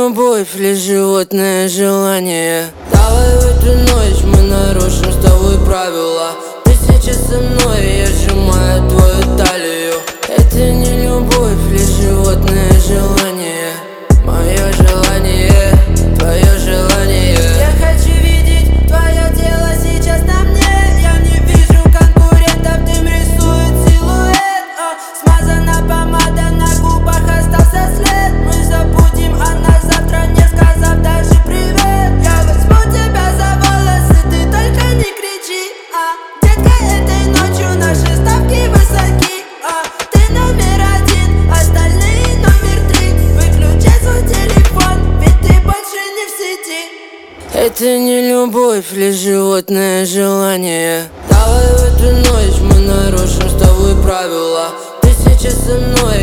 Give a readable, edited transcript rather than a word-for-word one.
любовь, лишь животное желание. Давай в эту ночь мы нарушим с тобой правила. Ты сейчас со мной, я сжимаю твою талию. Это не любовь, лишь животное желание. Мое желание, твое желание. Я хочу видеть твое тело сейчас на мне. Я не вижу конкурентов, дым рисует силуэт. Смазана помада, на губах остался след. Мы забудем о нас завтра, не сказав даже привет. Я возьму тебя за волосы, ты только не кричи. Детка, этой ночью наши ставки высоки. Ты номер один, остальные номер три. Выключай свой телефон, ведь ты больше не в сети. Это не любовь, лишь животное желание. Давай в эту ночь мы нарушим с тобой правила. Ты сейчас со мной,